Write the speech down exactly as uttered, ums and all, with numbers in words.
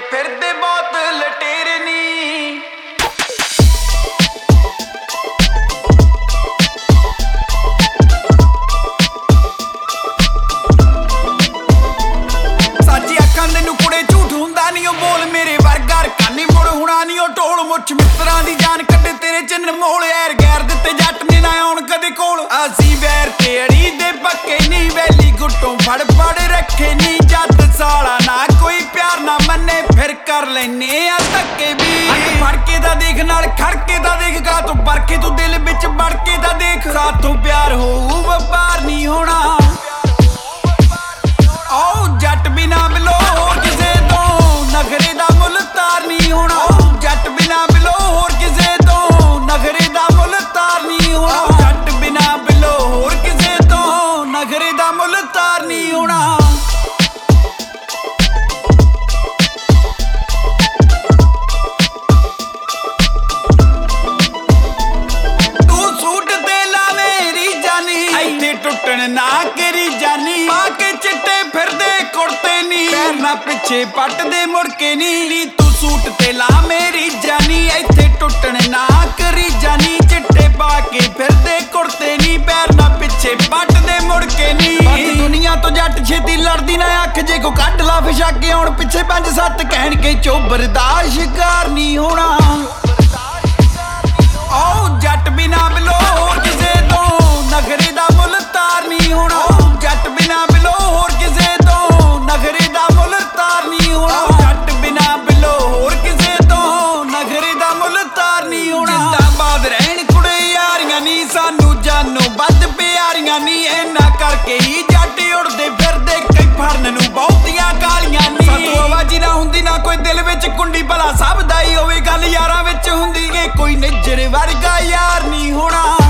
ਫਿਰਦੇ ਬਹੁਤ ਲਟੇਰੇ ਨੀ। ਸਾਜੀ ਅੱਖਾਂ ਦੇ ਨੂੰ ਕੁੜੇ ਝੂਠ ਹੁੰਦਾ ਨੀ, ਉਹ ਬੋਲ ਮੇਰੇ ਵਰਗਾ ਰਕਾਨੀ ਮੁੜ ਹੁਣਾ ਨੀ। ਉਹ ਢੋਲ ਮੁੱਛ ਮਿੱਤਰਾਂ ਦੀ ਜਾਨ ਕੱਢੇ ਤੇਰੇ ਚੰਨ ਮੋਲ। ਐਰ ਗੈਰ ਦਿੱਤੇ ਜੱਟ ਨੇ ਨਾ ਆਉਣ ਕਦੇ ਕੋਲ। ਅਸੀਂ ਵੈਰ ਤੇ ਅੜੀ ਦੇ ਪੱਕੇ ਨੀ, ਵੈਲੀ ਗੁੱਟੋਂ ਫੜ ਫੜ ਰੱਖੇ ਨੀ। ਜੱਟ ਸਾਲਾ ਨਾ ਕੋਈ ਪਿਆਰ ਨਾ ਮੰਨੇ, ਫਿਰ ਕਰ ਲੈਨੇ ਆ ਧੱਕੇ ਵੀ। ਹੱਥ ਫੜ ਕੇ ਤਾਂ ਦੇਖ, ਨਾਲ ਖੜ ਕੇ ਤਾਂ ਦੇਖ, ਗਾ ਤੂੰ ਪਰਖੇ ਤੂੰ ਦਿਲ ਵਿੱਚ ਵੜ ਕੇ ਤਾਂ ਦੇਖ। ਸਾਥੋਂ ਪਿਆਰ ਹੋਊ ਵਪਾਰ ਨਹੀਂ ਹੋਣਾ। ਓ ਜੱਟ ਬਿਨਾ ਬਿਲੋ ਹੋਰ ਕਿਸੇ ਤੋਂ ਨਖਰੇ ਦਾ ਮੁੱਲ ਤਾਰ ਨਹੀਂ ਹੋਣਾ। ਜੱਟ ਬਿਨਾ ਬਿਲੋ ਹੋਰ ਕਿਸੇ ਤੋਂ ਨਖਰੇ ਦਾ ਮੁੱਲ ਤਾਰ ਨਹੀਂ ਹੋਣਾ। ਜੱਟ ਬਿਨਾ ਬਿਲੋ ਹੋਰ ਕਿਸੇ ਤੋਂ ਨਖਰੇ ਦਾ ਮੁੱਲ ਤਾਰ ਨਹੀਂ ਹੋਣਾ। ਤੂੰ ਸੂਟ ਤੇ ਲਾਵੇਂ ਰੀਜਾਨੀ, ਇੱਥੇ ਟੁੱਟਣ ਨਾ ਕਰੀ ਜਾਨੀ। ਪਾ ਕੇ ਚਿੱਟੇ ਫਿਰਦੇ ਕੁੜਤੇ ਨੀ, ਪੈਰ ਨਾ ਪਿੱਛੇ ਪੱਟਦੇ ਮੁੜ ਕੇ ਨੀ। ਤੂੰ ਸੂਟ ਤੇ ਲਾ ਮੇਰੀ ਜਾਨੀ, ਇੱਥੇ ਟੁੱਟਣ ਨਾ ਕਰੀ ਜਾਨੀ। ਚਿੱਟੇ ਪਾ ਕੇ ਫਿਰਦੇ ਕੁੜਤੇ ਨੀ, ਪੈਰ ਨਾ ਪਿੱਛੇ ਪੱਟਦੇ ਮੁੜ ਕੇ ਨੀ। ਬਾਕੀ ਦੁਨੀਆ ਤੋਂ ਜੱਟ ਛੇਤੀ ਲੜਦੀ ਨਾ ਅੱਖ, ਜੇ ਕੋ ਕੱਢ ਲਾ ਫਿਸ਼ਾ ਕੇ ਆਉਣ ਪਿੱਛੇ ਪੰਜ ਸੱਤ ਕਹਿਣ ਕੇ ਚੋਬਰ ਦਾ ਸ਼ਿਕਾਰ ਨਹੀਂ ਹੋਣਾ। ਓ ਜੱਟ ਬਿਨਾ ਬਿਲੋ ਹੋਰ ਕਿਸੇ ਤੋਂ ਨਖਰੇ ਦਾ ਮੁੱਲ ਤਾਰ ਨਹੀਂ ਹੋਣਾ। ਜੱਟ ਬਿਨਾ ਬਿਲੋ ਹੋਰ ਕਿਸੇ ਤੋਂ ਨਖਰੇ ਦਾ ਮੁੱਲ ਤਾਰ ਨਹੀਂ ਹੋਣਾ। ਜੱਟ ਬਿਨਾ ਬਿਲੋ ਹੋਰ ਕਿਸੇ ਤੋਂ ਨਖਰੇ ਦਾ ਮੁੱਲ ਤਾਰ ਨਹੀਂ ਹੋਣਾ। ਜਿੰਦਾਬਾਦ ਰਹਿਣ ਕੁੜੇ ਯਾਰੀਆਂ ਨੀ, ਸਾਨੂੰ ਜਾਨੋਂ ਵੱਧ ਪਿਆਰੀਆਂ ਨੀ। ਇਹਨਾਂ ਕਰਕੇ ਹੀ ਜੱਟ ਉੜਦੇ ਫਿਰਦੇ, ਕਈ ਫੜਨ ਨੂੰ ਬਹੁਤੀਆਂ ਗਾਲੀਆਂ ਨੀ। ਸਾਤੋਂ ਆਵਾਜ਼ੀ ਨਾ ਹੁੰਦੀ ਨਾ ਕੋਈ ਦਿਲ ਵਿੱਚ ਕੁੰਡੀ, ਭਲਾ ਸਭ ਦਾ ਹੀ ਹੋਵੇ ਗੱਲ ਯਾਰਾਂ ਵਿੱਚ ਹੁੰਦੀ ਏ। ਕੋਈ ਨਿੱਜਰ ਵਰਗਾ ਯਾਰ ਨਹੀਂ ਹੋਣਾ।